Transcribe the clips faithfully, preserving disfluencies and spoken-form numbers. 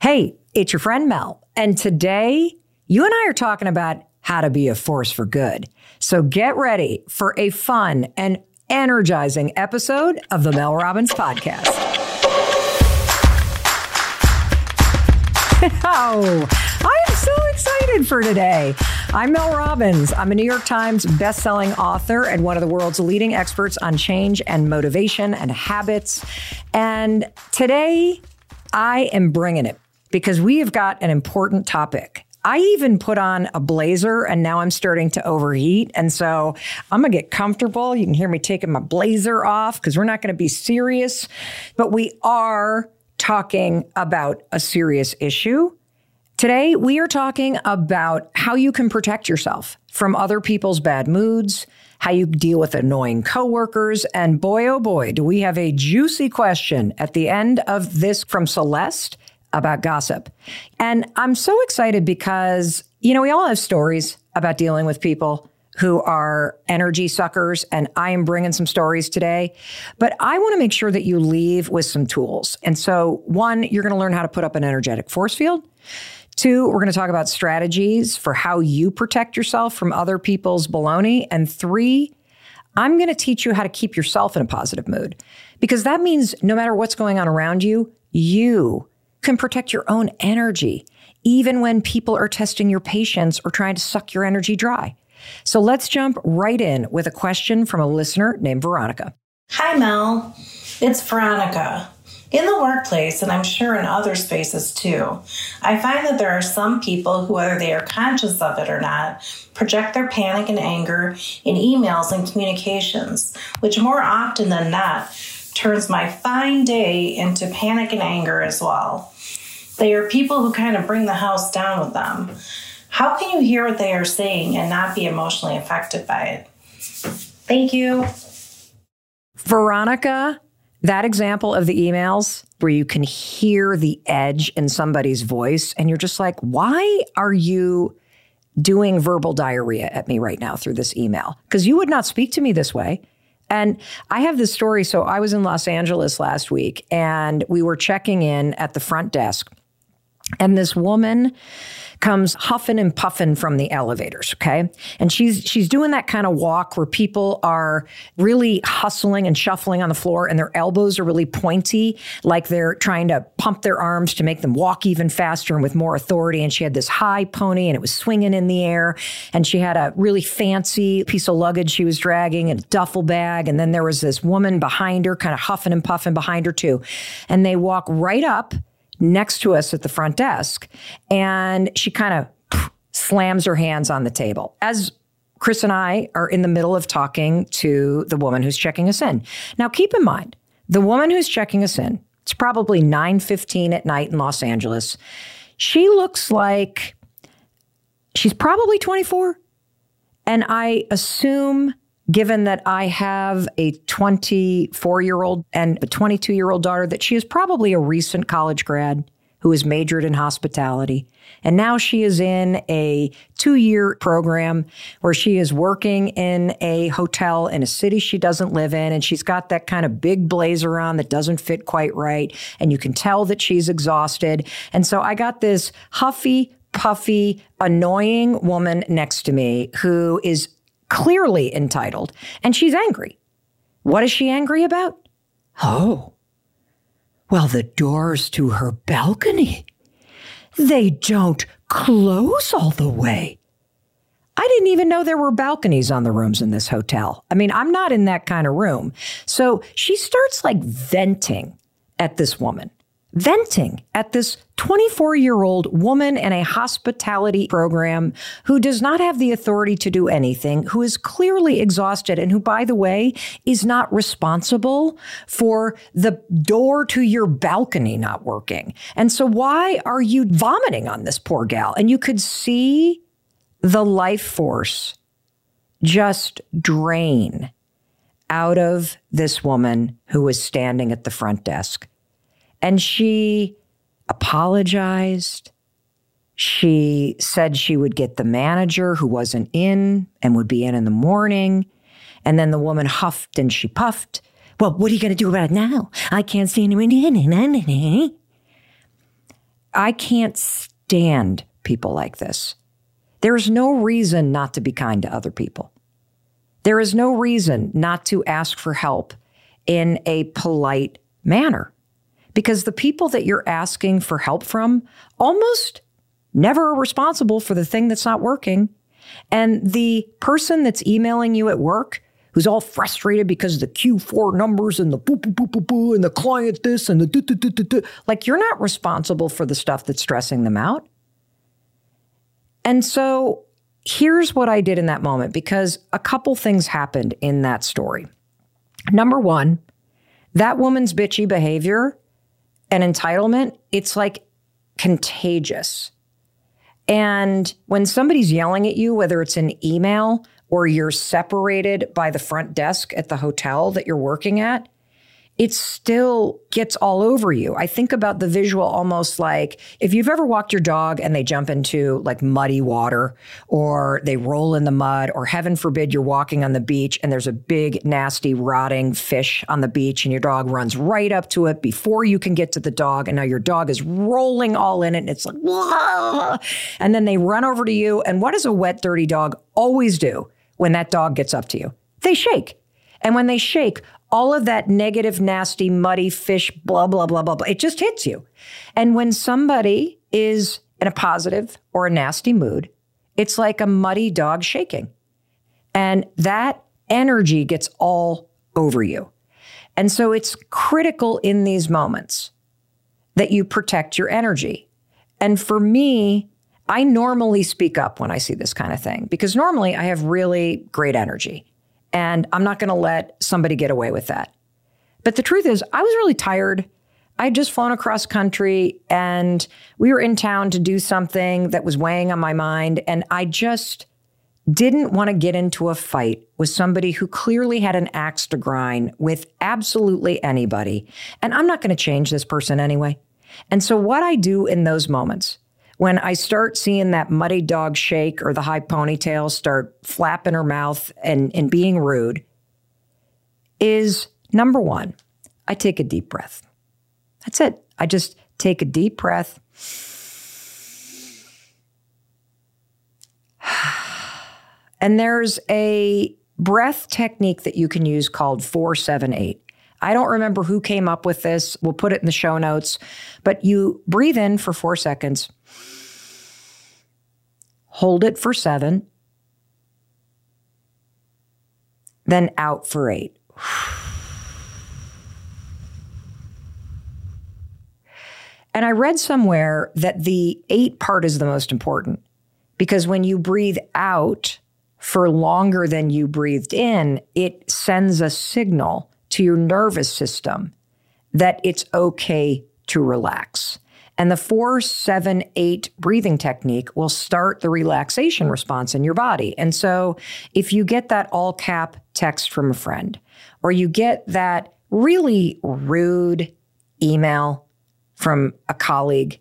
Hey, it's your friend Mel. And today, you and I are talking about how to be a force for good. So get ready for a fun and energizing episode of the Mel Robbins Podcast. Oh, I am so excited for today. I'm Mel Robbins. I'm a New York Times best-selling author and one of the world's leading experts on change and motivation and habits. And today, I am bringing it because we have got an important topic. I even put on a blazer and now I'm starting to overheat. And so I'm going to get comfortable. You can hear me taking my blazer off because we're not going to be serious, but we are talking about a serious issue. Today, we are talking about how you can protect yourself from other people's bad moods, how you deal with annoying coworkers, and boy, oh boy, do we have a juicy question at the end of this from Celeste about gossip. And I'm so excited because, you know, we all have stories about dealing with people who are energy suckers, and I am bringing some stories today. But I want to make sure that you leave with some tools. And so, one, you're going to learn how to put up an energetic force field. Two, we're going to talk about strategies for how you protect yourself from other people's baloney. And three, I'm going to teach you how to keep yourself in a positive mood, because that means no matter what's going on around you, you can protect your own energy, even when people are testing your patience or trying to suck your energy dry. So let's jump right in with a question from a listener named Veronica. Hi, Mel. It's Veronica. In the workplace, and I'm sure in other spaces too, I find that there are some people who, whether they are conscious of it or not, project their panic and anger in emails and communications, which more often than not turns my fine day into panic and anger as well. They are people who kind of bring the house down with them. How can you hear what they are saying and not be emotionally affected by it? Thank you. Veronica, that example of the emails where you can hear the edge in somebody's voice and you're just like, why are you doing verbal diarrhea at me right now through this email? Because you would not speak to me this way. And I have this story. So I was in Los Angeles last week and we were checking in at the front desk. And this woman comes huffing and puffing from the elevators, okay? And she's she's doing that kind of walk where people are really hustling and shuffling on the floor and their elbows are really pointy, like they're trying to pump their arms to make them walk even faster and with more authority. And she had this high pony and it was swinging in the air. And she had a really fancy piece of luggage she was dragging and a duffel bag. And then there was this woman behind her, kind of huffing and puffing behind her too. And they walk right up next to us at the front desk, and she kind of slams her hands on the table as Chris and I are in the middle of talking to the woman who's checking us in. Now, keep in mind, the woman who's checking us in, it's probably nine fifteen at night in Los Angeles. She looks like she's probably twenty-four, and I assume, given that I have a twenty-four-year-old and a twenty-two-year-old daughter, that she is probably a recent college grad who has majored in hospitality. And now she is in a two-year program where she is working in a hotel in a city she doesn't live in. And she's got that kind of big blazer on that doesn't fit quite right. And you can tell that she's exhausted. And so I got this huffy, puffy, annoying woman next to me who is clearly entitled, and she's angry. What is she angry about? Oh, well, the doors to her balcony, they don't close all the way. I didn't even know there were balconies on the rooms in this hotel. I mean, I'm not in that kind of room. So she starts like venting at this woman. Venting at this twenty-four-year-old woman in a hospitality program who does not have the authority to do anything, who is clearly exhausted, and who, by the way, is not responsible for the door to your balcony not working. And so why are you vomiting on this poor gal? And you could see the life force just drain out of this woman who was standing at the front desk. And she apologized. She said she would get the manager who wasn't in and would be in in the morning. And then the woman huffed and she puffed. Well, what are you going to do about it now? I can't see anyone in it. I can't stand people like this. There's no reason not to be kind to other people. There is no reason not to ask for help in a polite manner, because the people that you're asking for help from almost never are responsible for the thing that's not working. And the person that's emailing you at work, who's all frustrated because of the Q four numbers and the boo, boo, boo, boo, boo, and the client this and the do, do, do, do, do. Like, you're not responsible for the stuff that's stressing them out. And so here's what I did in that moment, because a couple things happened in that story. Number one, that woman's bitchy behavior and entitlement, it's like contagious. And when somebody's yelling at you, whether it's an email or you're separated by the front desk at the hotel that you're working at, it still gets all over you. I think about the visual almost like if you've ever walked your dog and they jump into like muddy water, or they roll in the mud, or heaven forbid you're walking on the beach and there's a big, nasty, rotting fish on the beach and your dog runs right up to it before you can get to the dog. And now your dog is rolling all in it and it's like, whoa. And then they run over to you. And what does a wet, dirty dog always do when that dog gets up to you? They shake. And when they shake, all of that negative, nasty, muddy fish, blah, blah, blah, blah, blah, it just hits you. And when somebody is in a positive or a nasty mood, it's like a muddy dog shaking. And that energy gets all over you. And so it's critical in these moments that you protect your energy. And for me, I normally speak up when I see this kind of thing, because normally I have really great energy. And I'm not going to let somebody get away with that. But the truth is, I was really tired. I had just flown across country and we were in town to do something that was weighing on my mind. And I just didn't want to get into a fight with somebody who clearly had an axe to grind with absolutely anybody. And I'm not going to change this person anyway. And so what I do in those moments, when I start seeing that muddy dog shake or the high ponytail start flapping her mouth and, and being rude, is number one, I take a deep breath. That's it. I just take a deep breath. And there's a breath technique that you can use called four seven eight. I don't remember who came up with this. We'll put it in the show notes. But you breathe in for four seconds. Hold it for seven, then out for eight. And I read somewhere that the eight part is the most important, because when you breathe out for longer than you breathed in, it sends a signal to your nervous system that it's okay to relax. And the four, seven, eight breathing technique will start the relaxation response in your body. And so if you get that all cap text from a friend, or you get that really rude email from a colleague,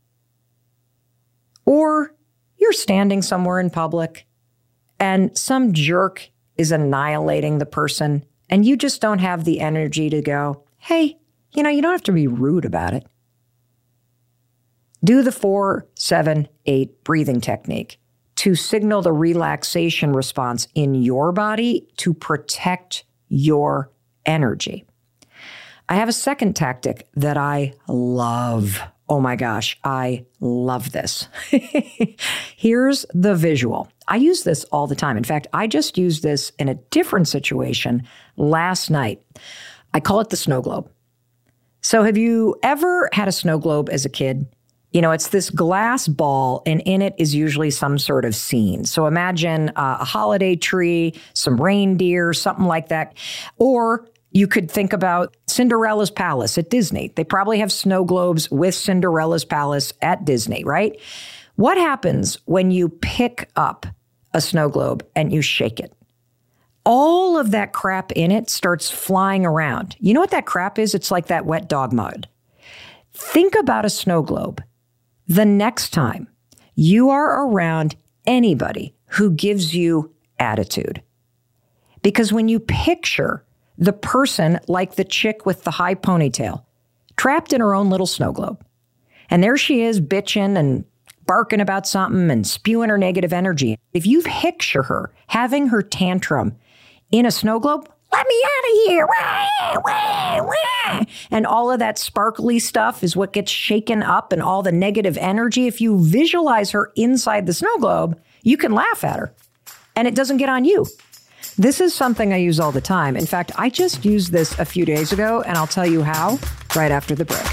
or you're standing somewhere in public and some jerk is annihilating the person and you just don't have the energy to go, hey, you know, you don't have to be rude about it. Do the four, seven, eight breathing technique to signal the relaxation response in your body to protect your energy. I have a second tactic that I love. Oh my gosh, I love this. Here's the visual. I use this all the time. In fact, I just used this in a different situation last night. I call it the snow globe. So have you ever had a snow globe as a kid? You know, it's this glass ball, and in it is usually some sort of scene. So imagine uh, a holiday tree, some reindeer, something like that. Or you could think about Cinderella's Palace at Disney. They probably have snow globes with Cinderella's Palace at Disney, right? What happens when you pick up a snow globe and you shake it? All of that crap in it starts flying around. You know what that crap is? It's like that wet dog mud. Think about a snow globe. The next time you are around anybody who gives you attitude. Because when you picture the person like the chick with the high ponytail, trapped in her own little snow globe, And there she is bitching and barking about something and spewing her negative energy. If you picture her having her tantrum in a snow globe, let me out of here. Wah, wah, wah. And all of that sparkly stuff is what gets shaken up and all the negative energy. If you visualize her inside the snow globe, you can laugh at her and it doesn't get on you. This is something I use all the time. In fact, I just used this a few days ago, and I'll tell you how right after the break.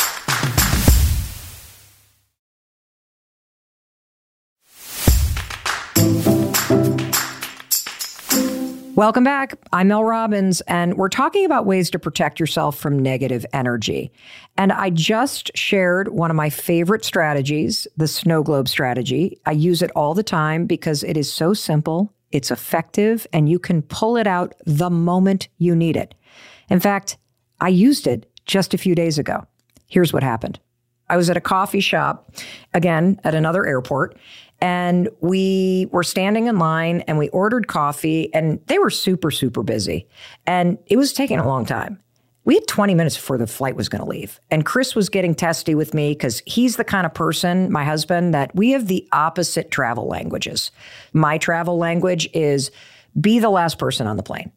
Welcome back. I'm Mel Robbins, and we're talking about ways to protect yourself from negative energy. And I just shared one of my favorite strategies, the snow globe strategy. I use it all the time because it is so simple, it's effective, and you can pull it out the moment you need it. In fact, I used it just a few days ago. Here's what happened. I was at a coffee shop, again, at another airport, and we were standing in line and we ordered coffee, and they were super, super busy. And it was taking a long time. We had twenty minutes before the flight was going to leave. And Chris was getting testy with me because he's the kind of person, my husband, that we have the opposite travel languages. My travel language is be the last person on the plane.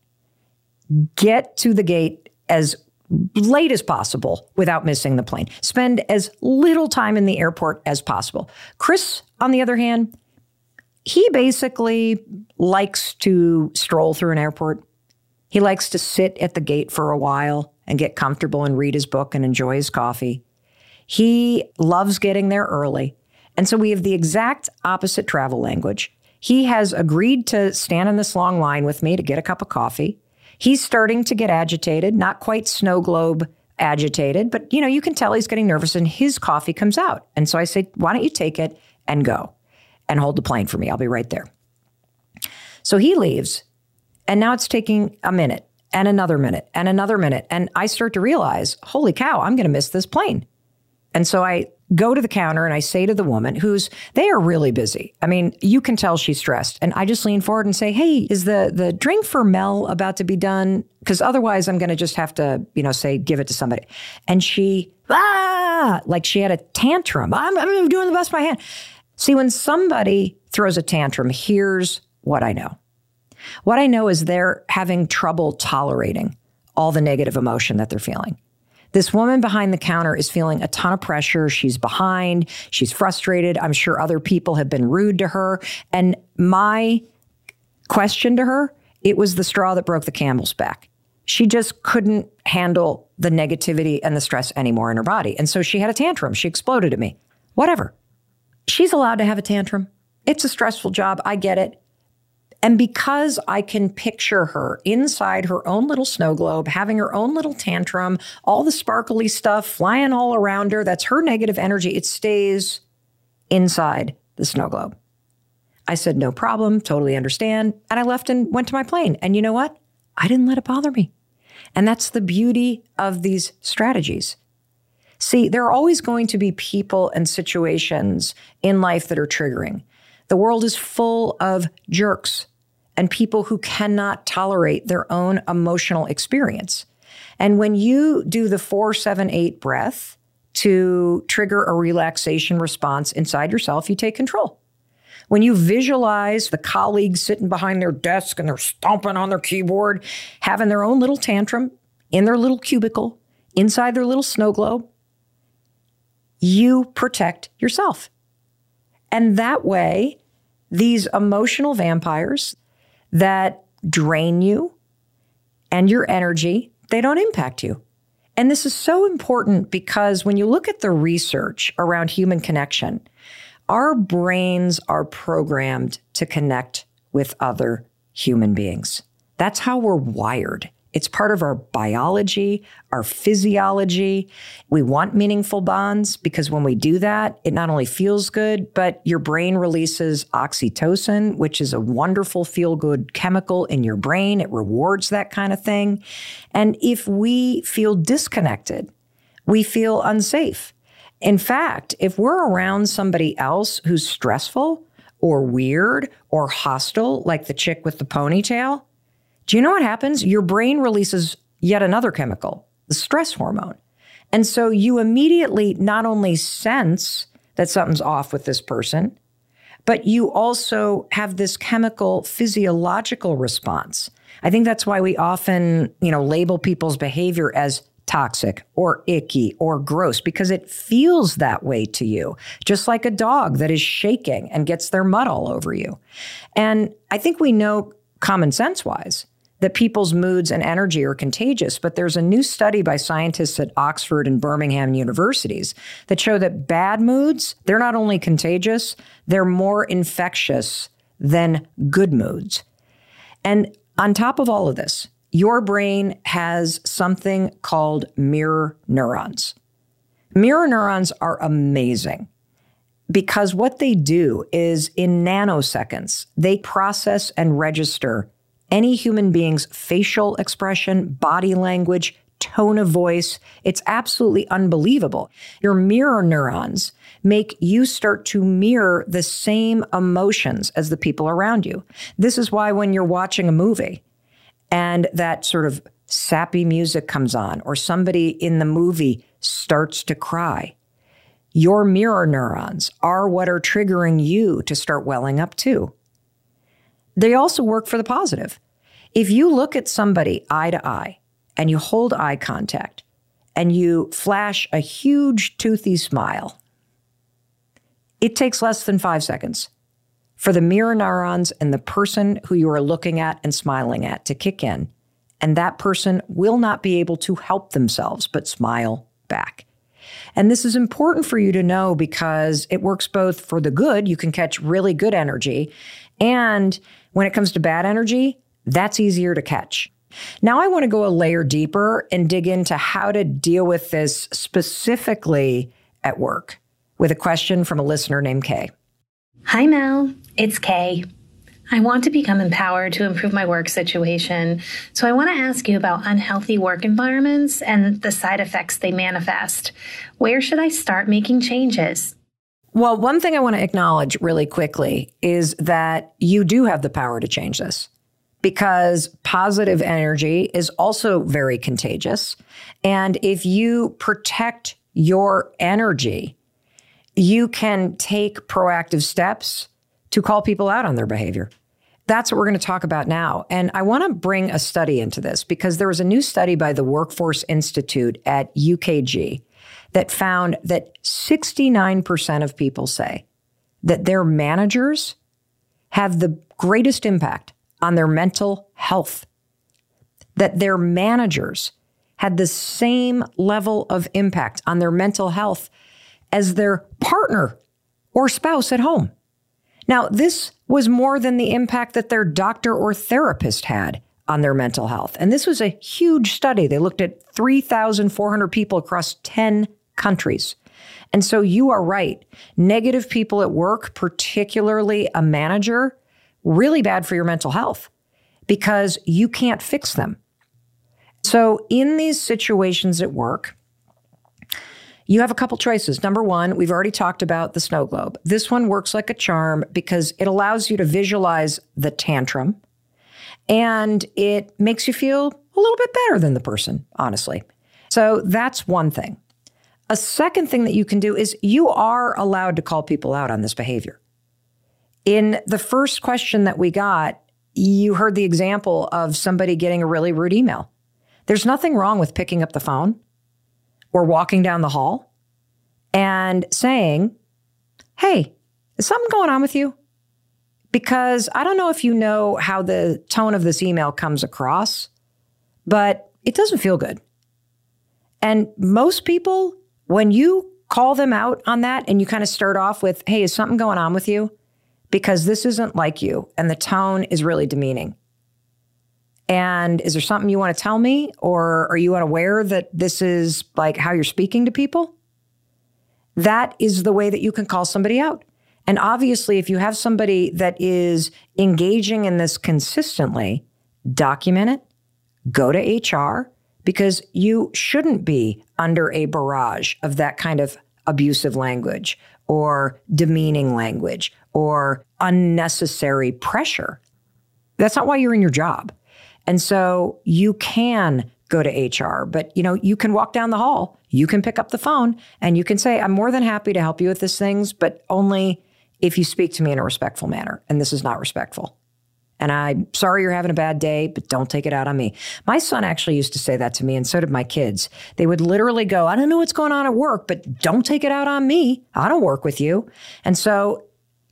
Get to the gate as late as possible without missing the plane. Spend as little time in the airport as possible. Chris, on the other hand, he basically likes to stroll through an airport. He likes to sit at the gate for a while and get comfortable and read his book and enjoy his coffee. He loves getting there early. And so we have the exact opposite travel language. He has agreed to stand in this long line with me to get a cup of coffee. He's starting to get agitated, not quite snow globe agitated, but you know, you can tell he's getting nervous and his coffee comes out. And so I say, why don't you take it and go and hold the plane for me? I'll be right there. So he leaves, and now it's taking a minute and another minute and another minute. And I start to realize, holy cow, I'm going to miss this plane. And so I go to the counter and I say to the woman who's, they are really busy. I mean, you can tell she's stressed. And I just lean forward and say, hey, is the, the drink for Mel about to be done? Because otherwise I'm going to just have to, you know, say, give it to somebody. And she, ah, like she had a tantrum. I'm, I'm doing the best I can. See, when somebody throws a tantrum, here's what I know. What I know is they're having trouble tolerating all the negative emotion that they're feeling. This woman behind the counter is feeling a ton of pressure. She's behind. She's frustrated. I'm sure other people have been rude to her. And my question to her, it was the straw that broke the camel's back. She just couldn't handle the negativity and the stress anymore in her body. And so she had a tantrum. She exploded at me. Whatever. She's allowed to have a tantrum. It's a stressful job. I get it. And because I can picture her inside her own little snow globe, having her own little tantrum, all the sparkly stuff flying all around her, that's her negative energy. It stays inside the snow globe. I said, no problem, totally understand. And I left and went to my plane. And you know what? I didn't let it bother me. And that's the beauty of these strategies. See, there are always going to be people and situations in life that are triggering. The world is full of jerks and people who cannot tolerate their own emotional experience. And when you do the four, seven, eight breath to trigger a relaxation response inside yourself, you take control. When you visualize the colleagues sitting behind their desk and they're stomping on their keyboard, having their own little tantrum in their little cubicle, inside their little snow globe, you protect yourself. And that way, these emotional vampires that drain you and your energy, they don't impact you. And this is so important because when you look at the research around human connection, our brains are programmed to connect with other human beings. That's how we're wired. It's part of our biology, our physiology. We want meaningful bonds because when we do that, it not only feels good, but your brain releases oxytocin, which is a wonderful feel-good chemical in your brain. It rewards that kind of thing. And if we feel disconnected, we feel unsafe. In fact, if we're around somebody else who's stressful or weird or hostile, like the chick with the ponytail, do you know what happens? Your brain releases yet another chemical, the stress hormone. And so you immediately not only sense that something's off with this person, but you also have this chemical physiological response. I think that's why we often, you know, label people's behavior as toxic or icky or gross, because it feels that way to you, just like a dog that is shaking and gets their mud all over you. And I think we know common sense wise that people's moods and energy are contagious, but there's a new study by scientists at Oxford and Birmingham universities that show that bad moods, they're not only contagious, they're more infectious than good moods. And on top of all of this, your brain has something called mirror neurons. Mirror neurons are amazing because what they do is in nanoseconds, they process and register any human being's facial expression, body language, tone of voice. It's absolutely unbelievable. Your mirror neurons make you start to mirror the same emotions as the people around you. This is why when you're watching a movie and that sort of sappy music comes on, or somebody in the movie starts to cry, your mirror neurons are what are triggering you to start welling up too. They also work for the positive. If you look at somebody eye to eye and you hold eye contact and you flash a huge toothy smile, it takes less than five seconds for the mirror neurons and the person who you are looking at and smiling at to kick in, and that person will not be able to help themselves but smile back. And this is important for you to know because it works both for the good, you can catch really good energy, and when it comes to bad energy, that's easier to catch. Now I want to go a layer deeper and dig into how to deal with this specifically at work with a question from a listener named Kay. Hi, Mel. It's Kay. I want to become empowered to improve my work situation. So I want to ask you about unhealthy work environments and the side effects they manifest. Where should I start making changes? Well, one thing I want to acknowledge really quickly is that you do have the power to change this, because positive energy is also very contagious. And if you protect your energy, you can take proactive steps to call people out on their behavior. That's what we're going to talk about now. And I want to bring a study into this because there was a new study by the Workforce Institute at U K G that found that sixty-nine percent of people say that their managers have the greatest impact on their mental health, that their managers had the same level of impact on their mental health as their partner or spouse at home. Now, this was more than the impact that their doctor or therapist had on their mental health. And this was a huge study. They looked at three thousand four hundred people across ten countries. And so you are right. Negative people at work, particularly a manager, really bad for your mental health because you can't fix them. So in these situations at work, you have a couple choices. Number one, we've already talked about the snow globe. This one works like a charm because it allows you to visualize the tantrum and it makes you feel a little bit better than the person, honestly. So that's one thing. A second thing that you can do is you are allowed to call people out on this behavior. In the first question that we got, you heard the example of somebody getting a really rude email. There's nothing wrong with picking up the phone or walking down the hall and saying, hey, is something going on with you? Because I don't know if you know how the tone of this email comes across, but it doesn't feel good. And most people, when you call them out on that and you kind of start off with, hey, is something going on with you? Because this isn't like you and the tone is really demeaning. And is there something you want to tell me? Or are you unaware that this is like how you're speaking to people? That is the way that you can call somebody out. And obviously, if you have somebody that is engaging in this consistently, document it, go to H R, because you shouldn't be under a barrage of that kind of abusive language or demeaning language or unnecessary pressure. That's not why you're in your job. And so you can go to H R, but you know, you can walk down the hall. you can pick up the phone and you can say, I'm more than happy to help you with these things, but only if you speak to me in a respectful manner. And this is not respectful. And I'm sorry you're having a bad day, but don't take it out on me. My son actually used to say that to me, and so did my kids. They would literally go, I don't know what's going on at work, but don't take it out on me. I don't work with you. And so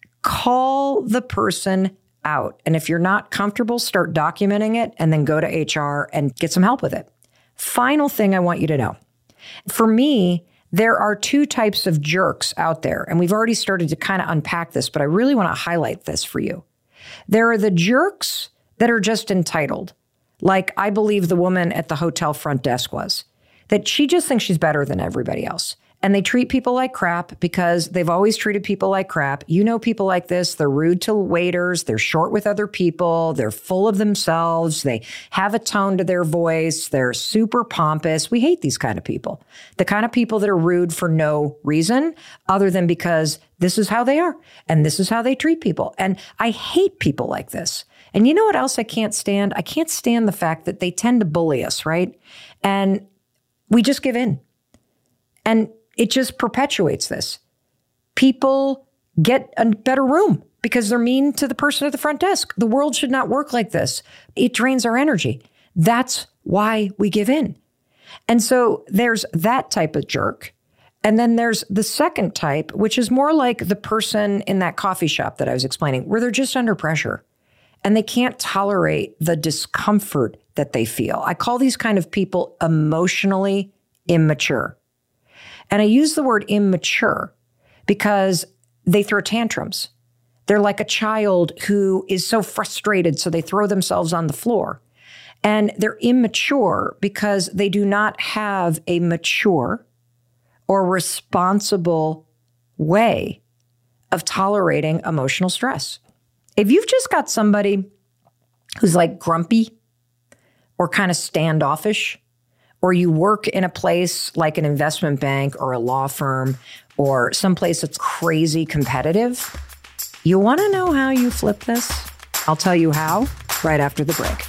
call the person out. And if you're not comfortable, start documenting it and then go to H R and get some help with it. Final thing I want you to know. For me, there are two types of jerks out there, and we've already started to kind of unpack this, but I really want to highlight this for you. There are the jerks that are just entitled, like I believe the woman at the hotel front desk was, that she just thinks she's better than everybody else. And they treat people like crap because they've always treated people like crap. You know people like this. They're rude to waiters. They're short with other people. They're full of themselves. They have a tone to their voice. They're super pompous. We hate these kind of people. The kind of people that are rude for no reason other than because this is how they are and this is how they treat people. And I hate people like this. And you know what else I can't stand? I can't stand the fact that they tend to bully us, right? And we just give in. And it just perpetuates this. People get a better room because they're mean to the person at the front desk. The world should not work like this. It drains our energy. That's why we give in. And so there's that type of jerk. And then there's the second type, which is more like the person in that coffee shop that I was explaining, where they're just under pressure and they can't tolerate the discomfort that they feel. I call these kind of people emotionally immature. And I use the word immature because they throw tantrums. They're like a child who is so frustrated, so they throw themselves on the floor. And they're immature because they do not have a mature or responsible way of tolerating emotional stress. If you've just got somebody who's like grumpy or kind of standoffish, or you work in a place like an investment bank or a law firm or someplace that's crazy competitive, you want to know how you flip this? I'll tell you how right after the break.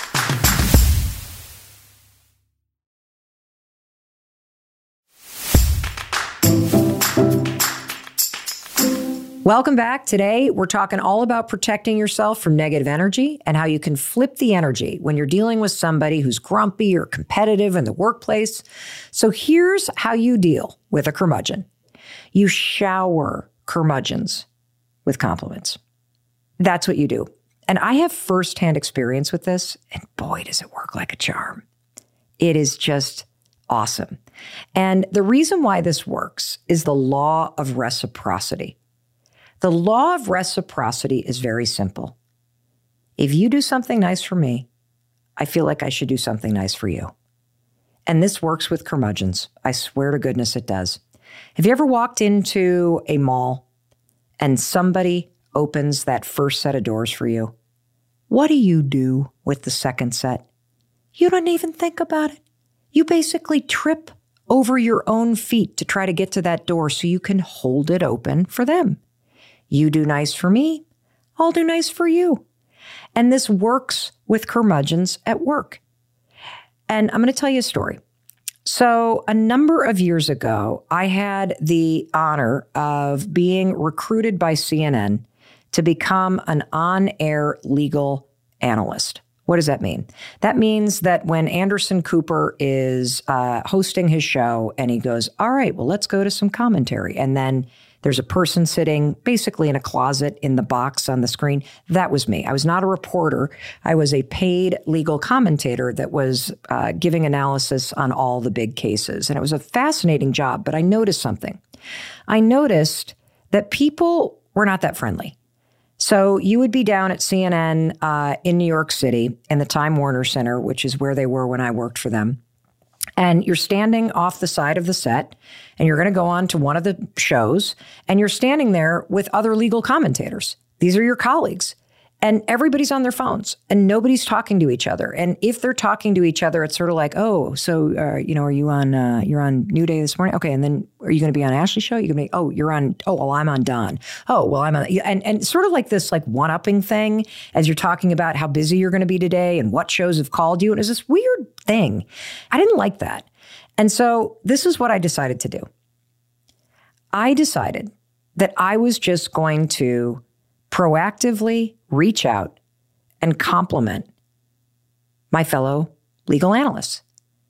Welcome back. Today, we're talking all about protecting yourself from negative energy and how you can flip the energy when you're dealing with somebody who's grumpy or competitive in the workplace. So here's how you deal with a curmudgeon. You shower curmudgeons with compliments. That's what you do. And I have firsthand experience with this, and boy, does it work like a charm. It is just awesome. And the reason why this works is the law of reciprocity. The law of reciprocity is very simple. If you do something nice for me, I feel like I should do something nice for you. And this works with curmudgeons. I swear to goodness it does. Have you ever walked into a mall and somebody opens that first set of doors for you? What do you do with the second set? You don't even think about it. You basically trip over your own feet to try to get to that door so you can hold it open for them. You do nice for me, I'll do nice for you. And this works with curmudgeons at work. And I'm going to tell you a story. So a number of years ago, I had the honor of being recruited by C N N to become an on-air legal analyst. What does that mean? That means that when Anderson Cooper is uh, hosting his show and he goes, all right, well, let's go to some commentary. And then there's a person sitting basically in a closet in the box on the screen. That was me. I was not a reporter. I was a paid legal commentator that was uh, giving analysis on all the big cases. And it was a fascinating job, but I noticed something. I noticed that people were not that friendly. So you would be down at C N N uh, in New York City in the Time Warner Center, which is where they were when I worked for them. And you're standing off the side of the set, and you're going to go on to one of the shows, and you're standing there with other legal commentators. These are your colleagues. And everybody's on their phones, and nobody's talking to each other. And if they're talking to each other, it's sort of like, oh, so, uh, you know, are you on, uh, you're on New Day this morning? Okay, and then are you going to be on Ashley's show? You're going to be, oh, you're on, oh, well, I'm on Dawn. Oh, well, I'm on, and, and sort of like this like one-upping thing as you're talking about how busy you're going to be today and what shows have called you. And it was this weird thing. I didn't like that. And so this is what I decided to do. I decided that I was just going to proactively reach out and compliment my fellow legal analysts.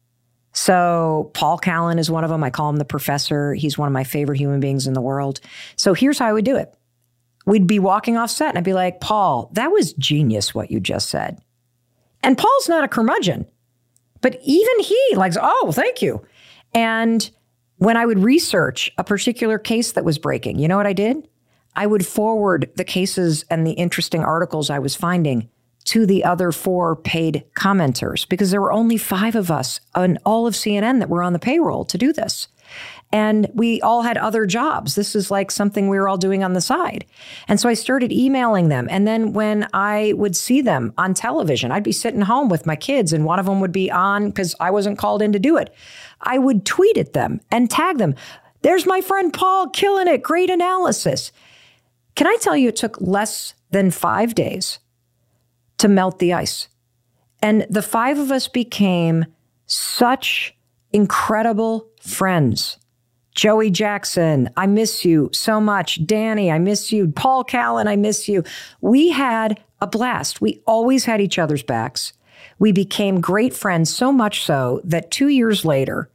So Paul Callan is one of them. I call him the professor. He's one of my favorite human beings in the world. So here's how I would do it. We'd be walking off set and I'd be like, Paul, that was genius what you just said. And Paul's not a curmudgeon, but even he likes, oh, thank you. And when I would research a particular case that was breaking, you know what I did? I would forward the cases and the interesting articles I was finding to the other four paid commenters, because there were only five of us on all of C N N that were on the payroll to do this. And we all had other jobs. This is like something we were all doing on the side. And so I started emailing them. And then when I would see them on television, I'd be sitting home with my kids and one of them would be on because I wasn't called in to do it. I would tweet at them and tag them. There's my friend Paul, killing it. Great analysis. Can I tell you, it took less than five days to melt the ice. And the five of us became such incredible friends. Joey Jackson, I miss you so much. Danny, I miss you. Paul Callan, I miss you. We had a blast. We always had each other's backs. We became great friends, so much so that two years later,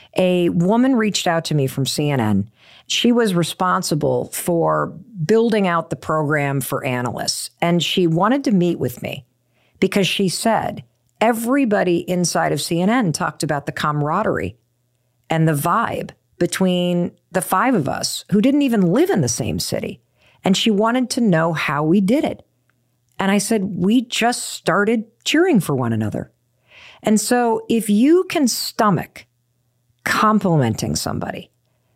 a woman reached out to me from C N N. She was responsible for building out the program for analysts, and she wanted to meet with me because she said everybody inside of C N N talked about the camaraderie and the vibe between the five of us who didn't even live in the same city. And she wanted to know how we did it. And I said, we just started cheering for one another. And so if you can stomach complimenting somebody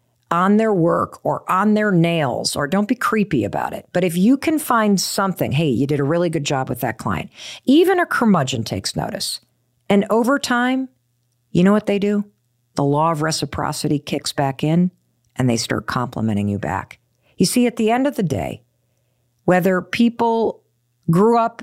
on their work or on their nails, or don't be creepy about it, but if you can find something, hey, you did a really good job with that client, even a curmudgeon takes notice. And over time, you know what they do? The law of reciprocity kicks back in and they start complimenting you back. You see, at the end of the day, whether people grew up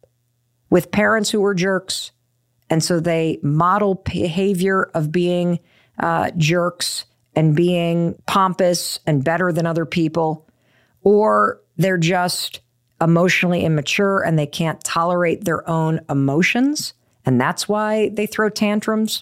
with parents who were jerks, and so they model behavior of being uh, jerks and being pompous and better than other people, or they're just emotionally immature and they can't tolerate their own emotions, and that's why they throw tantrums.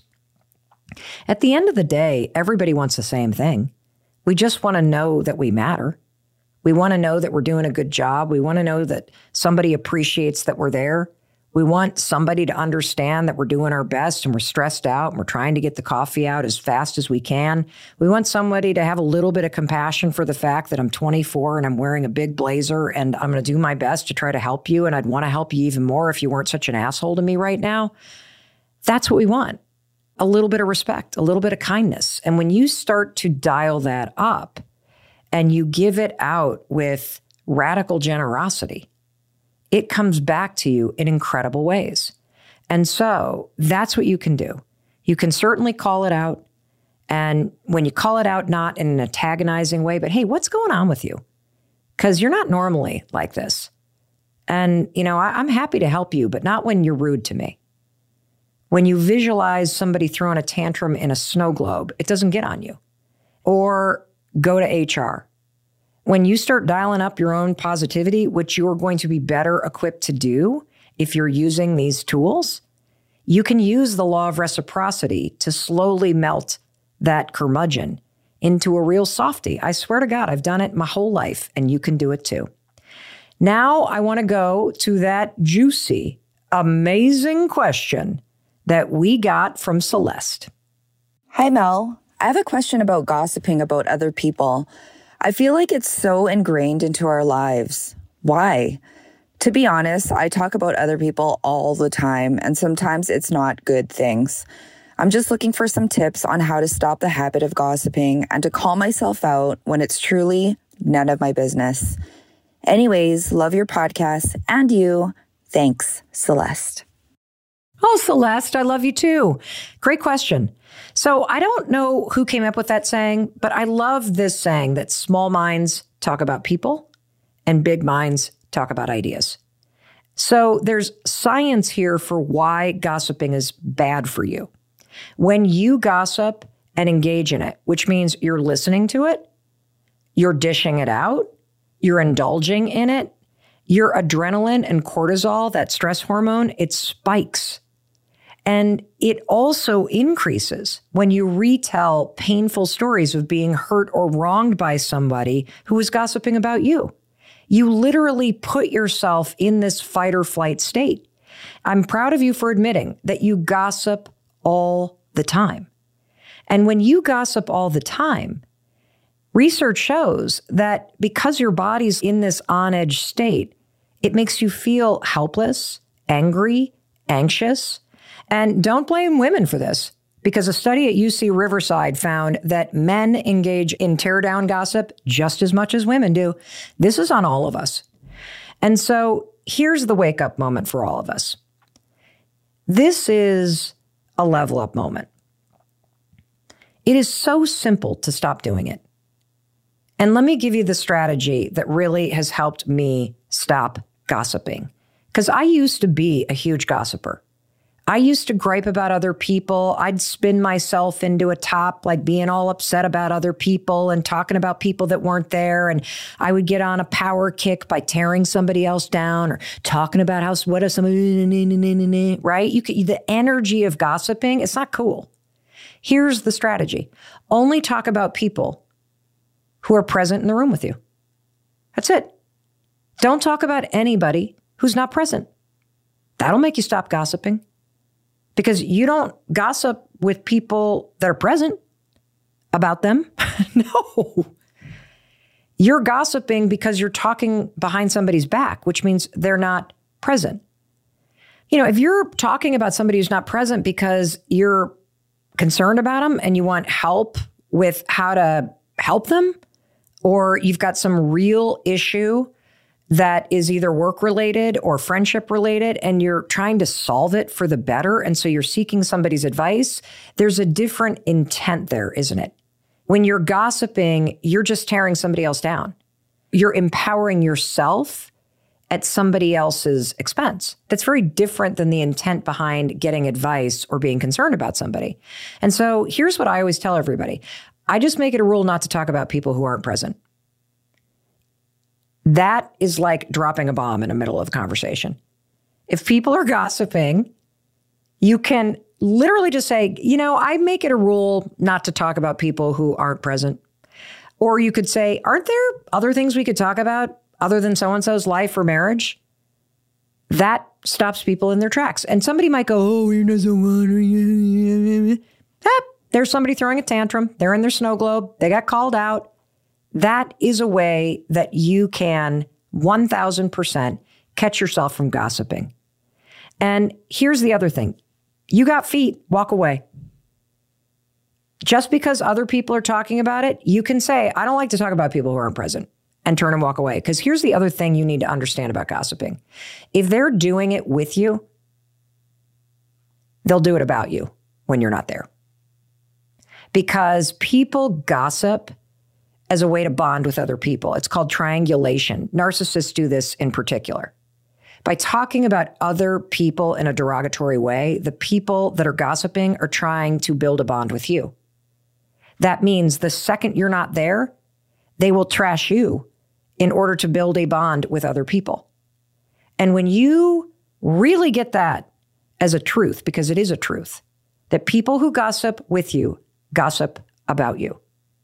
At the end of the day, everybody wants the same thing. We just want to know that we matter. We want to know that we're doing a good job. We want to know that somebody appreciates that we're there. We want somebody to understand that we're doing our best and we're stressed out and we're trying to get the coffee out as fast as we can. We want somebody to have a little bit of compassion for the fact that I'm twenty-four and I'm wearing a big blazer and I'm going to do my best to try to help you. And I'd want to help you even more if you weren't such an asshole to me right now. That's what we want. A little bit of respect, a little bit of kindness. And when you start to dial that up and you give it out with radical generosity, it comes back to you in incredible ways. And so that's what you can do. You can certainly call it out. And when you call it out, not in an antagonizing way, but hey, what's going on with you? Because you're not normally like this. And, you know, I, I'm happy to help you, but not when you're rude to me. When you visualize somebody throwing a tantrum in a snow globe, it doesn't get on you. Or go to H R. When you start dialing up your own positivity, which you're going to be better equipped to do if you're using these tools, you can use the law of reciprocity to slowly melt that curmudgeon into a real softie. I swear to God, I've done it my whole life, and you can do it too. Now I want to go to that juicy, amazing question that we got from Celeste. Hi, Mel. I have a question about gossiping about other people. I feel like it's so ingrained into our lives. Why? To be honest, I talk about other people all the time, and sometimes it's not good things. I'm just looking for some tips on how to stop the habit of gossiping and to call myself out when it's truly none of my business. Anyways, love your podcast and you. Thanks, Celeste. Oh, Celeste, I love you too. Great question. So I don't know who came up with that saying, but I love this saying that small minds talk about people and big minds talk about ideas. So there's science here for why gossiping is bad for you. When you gossip and engage in it, which means you're listening to it, you're dishing it out, you're indulging in it, your adrenaline and cortisol, that stress hormone, it spikes. And it also increases when you retell painful stories of being hurt or wronged by somebody who was gossiping about you. You literally put yourself in this fight or flight state. I'm proud of you for admitting that you gossip all the time. And when you gossip all the time, research shows that because your body's in this on-edge state, it makes you feel helpless, angry, anxious. And don't blame women for this, because a study at U C Riverside found that men engage in teardown gossip just as much as women do. This is on all of us. And so here's the wake-up moment for all of us. This is a level-up moment. It is so simple to stop doing it. And let me give you the strategy that really has helped me stop gossiping. Because I used to be a huge gossiper. I used to gripe about other people. I'd spin myself into a top, like being all upset about other people and talking about people that weren't there. And I would get on a power kick by tearing somebody else down or talking about how, what is somebody, right? You could, the energy of gossiping, it's not cool. Here's the strategy. Only talk about people who are present in the room with you. That's it. Don't talk about anybody who's not present. That'll make you stop gossiping. Because you don't gossip with people that are present about them. No. You're gossiping because you're talking behind somebody's back, which means they're not present. You know, if you're talking about somebody who's not present because you're concerned about them and you want help with how to help them, or you've got some real issue that is either work-related or friendship-related, and you're trying to solve it for the better, and so you're seeking somebody's advice, there's a different intent there, isn't it? When you're gossiping, you're just tearing somebody else down. You're empowering yourself at somebody else's expense. That's very different than the intent behind getting advice or being concerned about somebody. And so here's what I always tell everybody. I just make it a rule not to talk about people who aren't present. That is like dropping a bomb in the middle of a conversation. If people are gossiping, you can literally just say, you know, I make it a rule not to talk about people who aren't present. Or you could say, aren't there other things we could talk about other than so-and-so's life or marriage? That stops people in their tracks. And somebody might go, oh, you're not so watery. Ah, there's somebody throwing a tantrum. They're in their snow globe. They got called out. That is a way that you can one thousand percent catch yourself from gossiping. And here's the other thing. You got feet, walk away. Just because other people are talking about it, you can say, I don't like to talk about people who aren't present, and turn and walk away. Because here's the other thing you need to understand about gossiping. If they're doing it with you, they'll do it about you when you're not there. Because people gossip as a way to bond with other people. It's called triangulation. Narcissists do this in particular. By talking about other people in a derogatory way, the people that are gossiping are trying to build a bond with you. That means the second you're not there, they will trash you in order to build a bond with other people. And when you really get that as a truth, because it is a truth, that people who gossip with you gossip about you,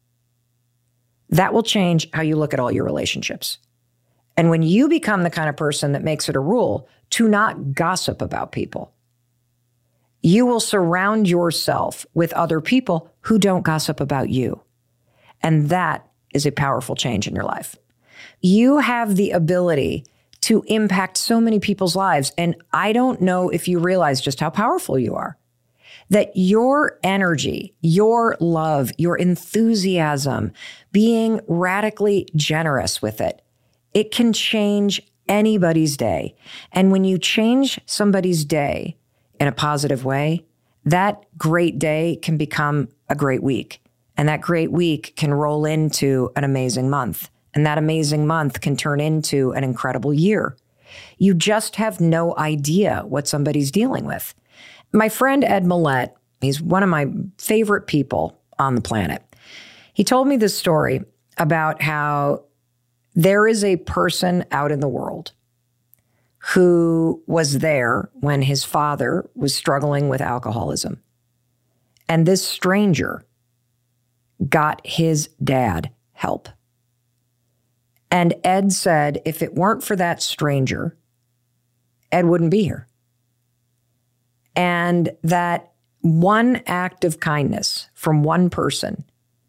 that will change how you look at all your relationships. And when you become the kind of person that makes it a rule to not gossip about people, you will surround yourself with other people who don't gossip about you. And that is a powerful change in your life. You have the ability to impact so many people's lives. And I don't know if you realize just how powerful you are. That your energy, your love, your enthusiasm, being radically generous with it, it can change anybody's day. And when you change somebody's day in a positive way, that great day can become a great week. And that great week can roll into an amazing month. And that amazing month can turn into an incredible year. You just have no idea what somebody's dealing with. My friend Ed Millett He's one of my favorite people on the planet. He told me this story about how there is a person out in the world who was there when his father was struggling with alcoholism. And this stranger got his dad help. And Ed said if it weren't for that stranger, Ed wouldn't be here. And that one act of kindness from one person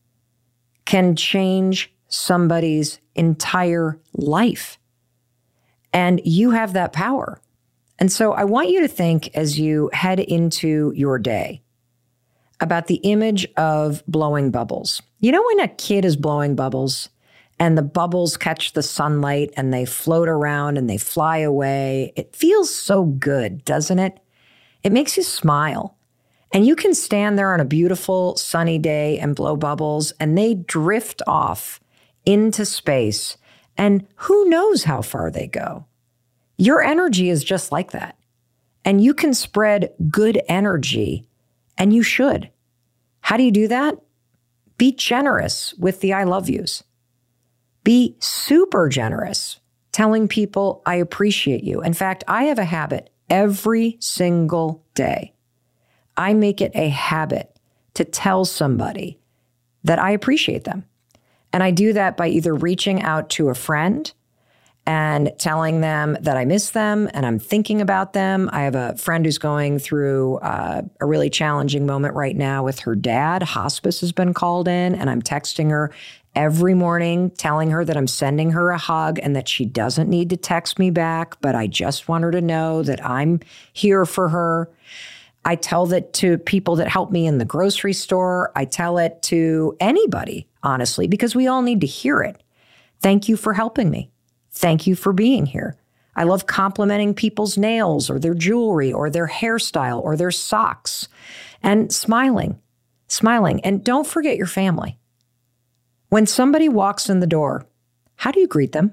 can change somebody's entire life. And you have that power. And so I want you to think as you head into your day about the image of blowing bubbles. You know when a kid is blowing bubbles and the bubbles catch the sunlight and they float around and they fly away? It feels so good, doesn't it? It makes you smile. And you can stand there on a beautiful sunny day and blow bubbles and they drift off into space. And who knows how far they go? Your energy is just like that. And you can spread good energy, and you should. How do you do that? Be generous with the I love yous. Be super generous, telling people I appreciate you. In fact, I have a habit every single day. I make it a habit to tell somebody that I appreciate them. And I do that by either reaching out to a friend and telling them that I miss them and I'm thinking about them. I have a friend who's going through uh, a really challenging moment right now with her dad. Hospice has been called in, and I'm texting her every morning, telling her that I'm sending her a hug and that she doesn't need to text me back, but I just want her to know that I'm here for her. I tell that to people that help me in the grocery store. I tell it to anybody, honestly, because we all need to hear it. Thank you for helping me. Thank you for being here. I love complimenting people's nails or their jewelry or their hairstyle or their socks and smiling, smiling. And don't forget your family. When somebody walks in the door, how do you greet them?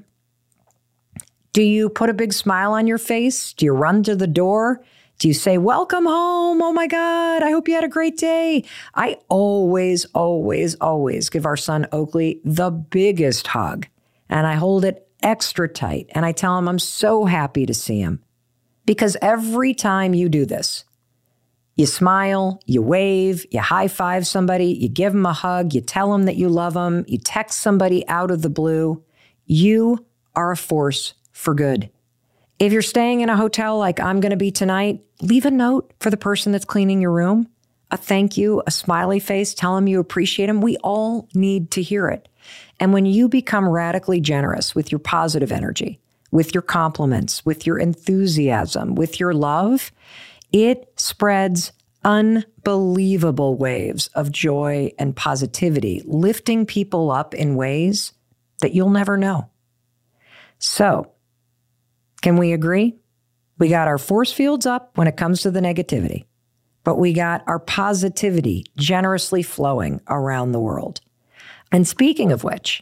Do you put a big smile on your face? Do you run to the door? Do you say, welcome home? Oh my God, I hope you had a great day. I always, always, always give our son Oakley the biggest hug. And I hold it extra tight. And I tell him I'm so happy to see him. Because every time you do this, you smile, you wave, you high five somebody, you give them a hug, you tell them that you love them, you text somebody out of the blue, you are a force for good. If you're staying in a hotel like I'm going to be tonight, leave a note for the person that's cleaning your room, a thank you, a smiley face, tell them you appreciate them. We all need to hear it. And when you become radically generous with your positive energy, with your compliments, with your enthusiasm, with your love, it spreads unbelievable waves of joy and positivity, lifting people up in ways that you'll never know. So, can we agree? We got our force fields up when it comes to the negativity, but we got our positivity generously flowing around the world. And speaking of which,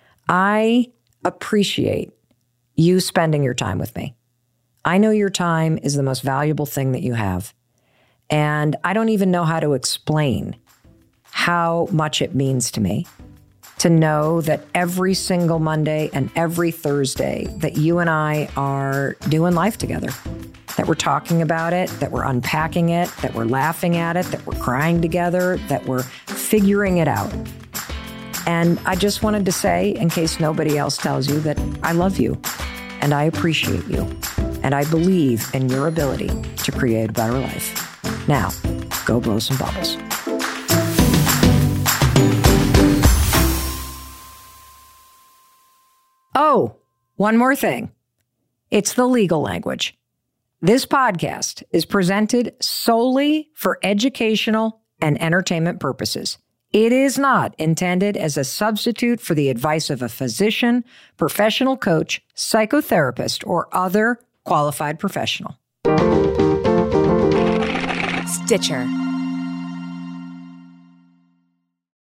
I appreciate you spending your time with me. I know your time is the most valuable thing that you have. And I don't even know how to explain how much it means to me to know that every single Monday and every Thursday that you and I are doing life together, that we're talking about it, that we're unpacking it, that we're laughing at it, that we're crying together, that we're figuring it out. And I just wanted to say, in case nobody else tells you, that I love you and I appreciate you and I believe in your ability to create a better life. Now, go blow some bubbles. Oh, one more thing. It's the legal language. This podcast is presented solely for educational and entertainment purposes. It is not intended as a substitute for the advice of a physician, professional coach, psychotherapist, or other qualified professional. Stitcher.